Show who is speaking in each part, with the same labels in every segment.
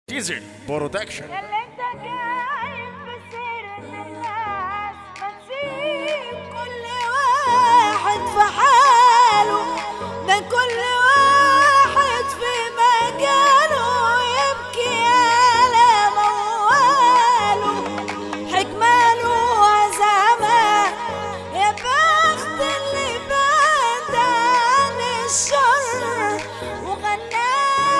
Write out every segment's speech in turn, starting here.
Speaker 1: ديزل برودكشن.
Speaker 2: اللي انت جايب بسيرة الناس ما تسيب كل واحد في حاله، ده كل واحد في مجاله يبكي على مواله، حكماله وعزمه يا بخت اللي بعد عن الشر وغناه.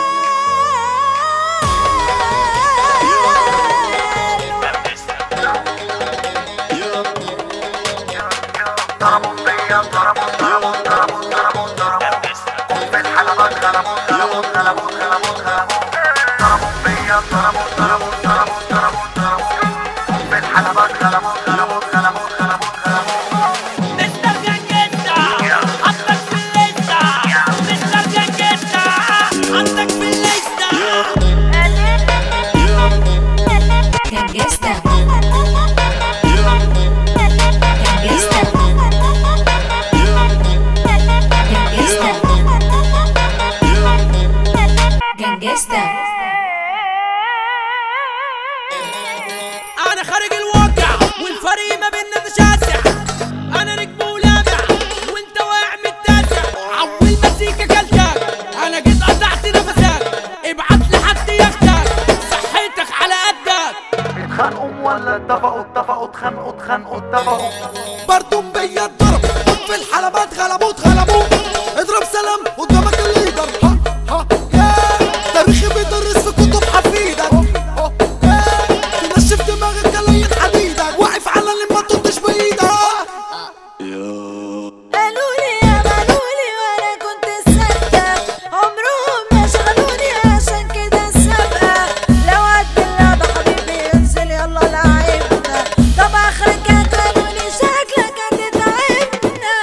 Speaker 3: انا خارج الواقع والفريق ما بيننا تشاسع، انا نجم ولامع وانت واقع متاسع، عول مزيكا كلتك انا جيت قطعت نفسك، ابعت لحد ياخدك صحتك على قدك.
Speaker 4: اتخانقوا ولا اتفقوا اتخانقوا
Speaker 3: برضو بيا اتضرب في الحلبات غلبوه اضرب سلام قدامك الليدر. ها يا تاريخي بيدرس في كتب حفيدك، تنشف دماغك كلاية حديدك، واقف على اللي ما تطش بايدك.
Speaker 2: قالولي يا مالولي وانا كنت ساكتة، عمرهم ما شغلوني عشان كده السابقة. لو قد اللعبة حبيبي انزل يلا لعبنا، طب اخرك قالولي شكلك هتتعبنا.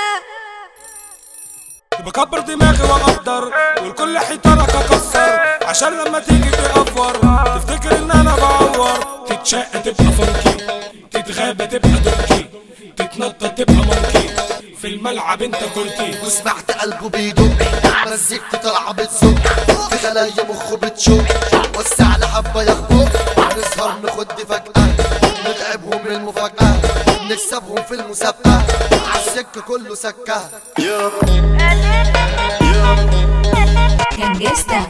Speaker 3: بكبر دماغي واقدر والكل حيطانك اكسر، عشان لما تيجي تقفر تفتكر ان انا بعور. تتشق تبقى فانكي، تتغابى تبقى دونكي، تتنطط تبقى مونكي، في الملعب انت كورتي.
Speaker 5: وسمعت قلبه بيدق، مزيكتي طالعه بتزق، في خلايا مخه بتشق، وسع لحبه يخبط، نسهر نخد فجأة، نتعبهم المفاجأة، نكسبهم في المسابقة، عالسكة كله سكة.
Speaker 2: جنجستا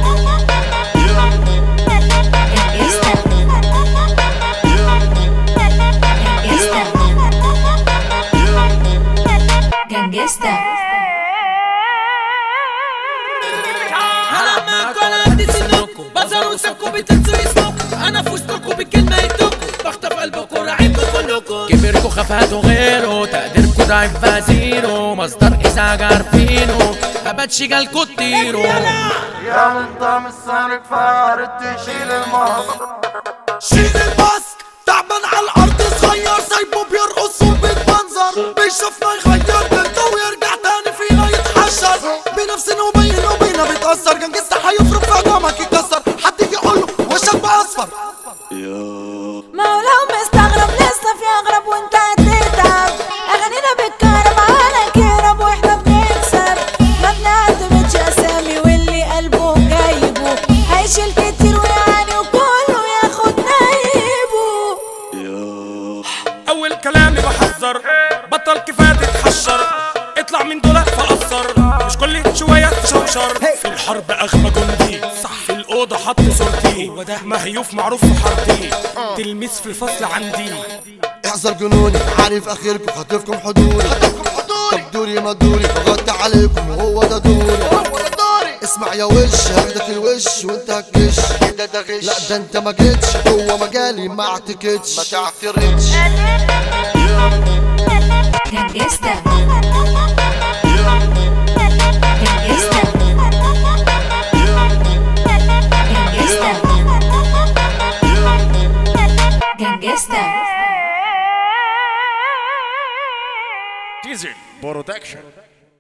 Speaker 3: هلعب معاكوا على قد سنكوا، بظهر وسابكوا بتنسوا اسمكوا، انا في وسطكوا بكلمة يدكوا، بخطف قلبكوا راعيكوا كلكوا. كبركوا خفاتوا غيره، تقديركوا ضعيف فازيرو، مصدر ازعاج عارفينه، اباتشي جالكوا تطيروا.
Speaker 4: يا انت مش سالك فارد تشيل الماسك،
Speaker 3: شيل الماسك تعبان على الارض صغير، سايبه بيرقص وبيتمنظر، بيشوفنا يغير بيته ويرجع تاني فينا يتحشر، بنفسنا وبينا بيتأثر. جنجستا هيفرق في عظامك يكسر، حد يجي يقوله وشك بقى اصفر.
Speaker 2: ما هو لو مستغرب لسه في اغرب وانت هتتعب، اغانينا بتكهرب على كهرب واحنا بنكسر، ما بنعتمدش اسامي واللي قلبه جايبه هيشيل كتير ويعاني وكله ياخد نايبه.
Speaker 3: اول كلامي بحذر، بطل كفايه تتحشر، اطلع من دول فقصر، مش كل شويه تشوشر. في الحرب اغمى جندي، صح في الاوضه حط صورتي، وده مهيوف معروف في حارتي، تلميذ في الفصل عندي.
Speaker 5: احذر جنوني، عارف اخركم خاطفكم حضوري، طب دوري ما دوري بغطي عليكم وهو ده دوري. اسمع يا وش هاخدك الوش وانت هتكش، كده ده غش، لا ده انت ما جيتش جوه مجالي ما اعتكتش، ما تعترضش.
Speaker 2: جنجستا
Speaker 1: ديزل برودكشن.